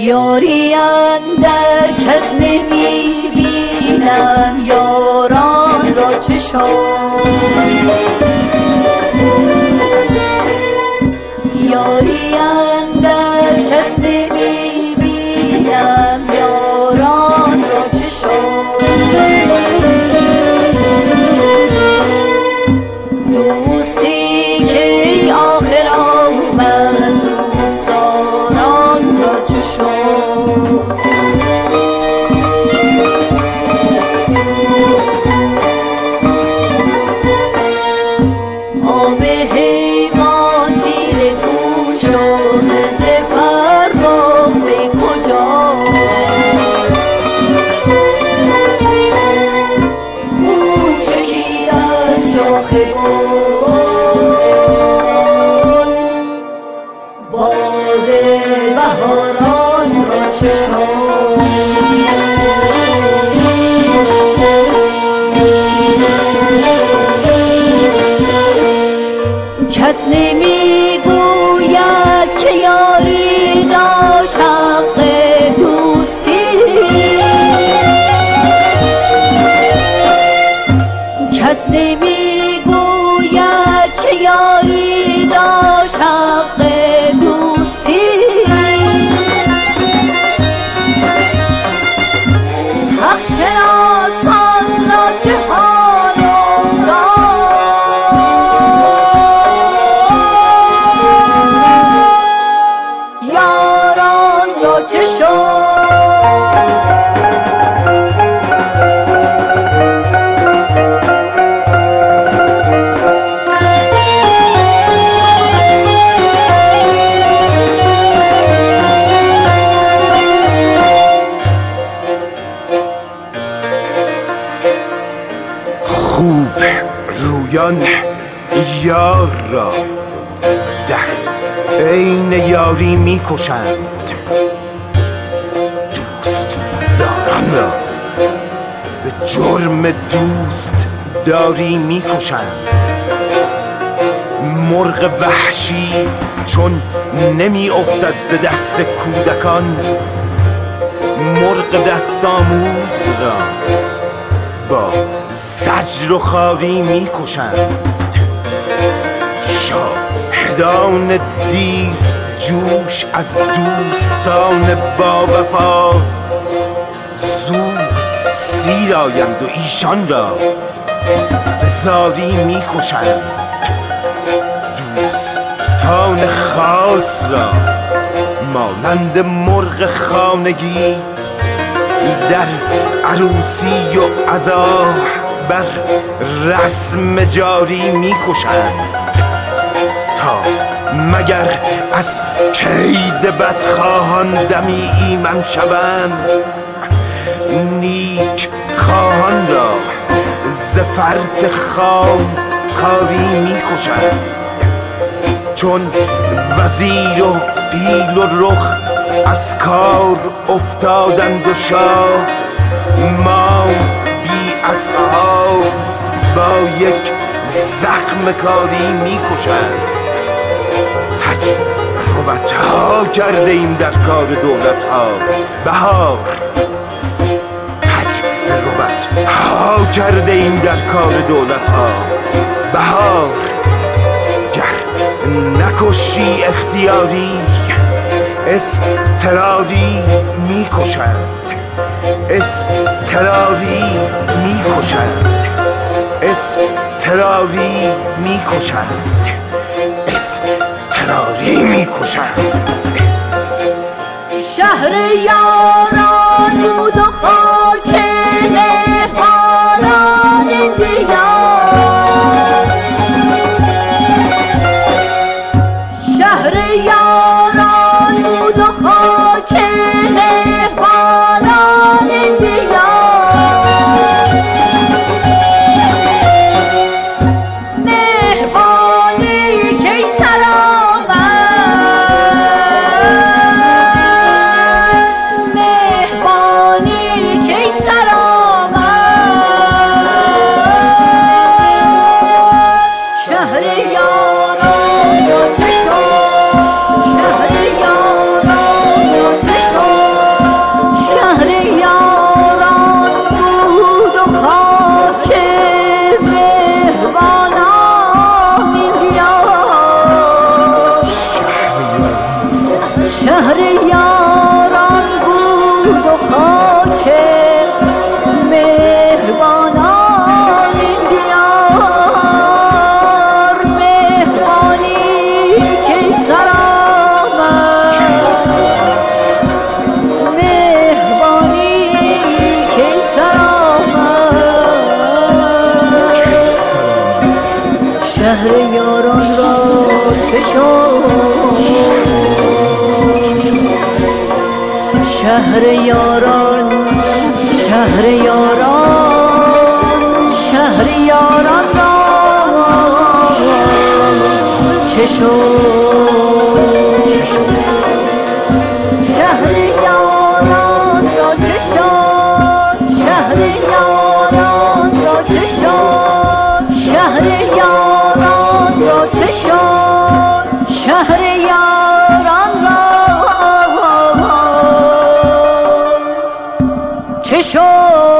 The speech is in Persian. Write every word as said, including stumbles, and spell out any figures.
یاری اندر کس نمی بینم، یاران را چشم یاری اندر کس نمی بینم، یاران را چشم دوستی که آخر آمد، دوستداران را چشم آب حیوان تیر گوش و خضر فرخ به کجا، خون چکید از شاخ گل، باد بهاران را چشم کس نمی گوید که یاری داشت حق دوستی، کس نمی گوید که یاری داشت حق دوستی، حق شناسان را چه حال افتاد، یاران را چه شد. خوب رویان یار را در عین یاری می کشند، دوست داران را به جرم دوست داری می کشند. مرغ وحشی چون نمی افتد به دست کودکان، مرغ دست آموز را با زجر و خواری می کشند. شاهدان دیر جوش از دوستان با وفا زود سیر آیند و ایشان را به زاری می کشند. دوستان خاص را مانند مرغ خانگی در عروسی و عزا بر رسم جاری می کشند، تا مگر از کید بدخواهان دمی ایمن شوند. نیک خواهان را ز فرط خام کاری می کشند، چون وزیر و پیل و رخ از کار افتادند و شاه ماند بی اصحاب با یک زخم کاری می کشند. تجربت ها کرده ایم در کار دولت ها بهار، تجربت ها کرده ایم در کار دولت ها بهار. گر نکشی اختیاری اضطراری می کشند، اضطراری می کشند، اضطراری می کشند، اضطراری می کشند. شهر یاران بود و خاک مهمانان دیگر، شهر یاران بود و خاک مهمانان دیگر، مهربانی کی سلامت، مهربانی شهر یاران را چه شد شهر یاران شهر یاران شهر یاران را چه شد شهر یاران را چه شد شهر یاران را چه شد شهر یاران را چه شد شهر یاران را چه شد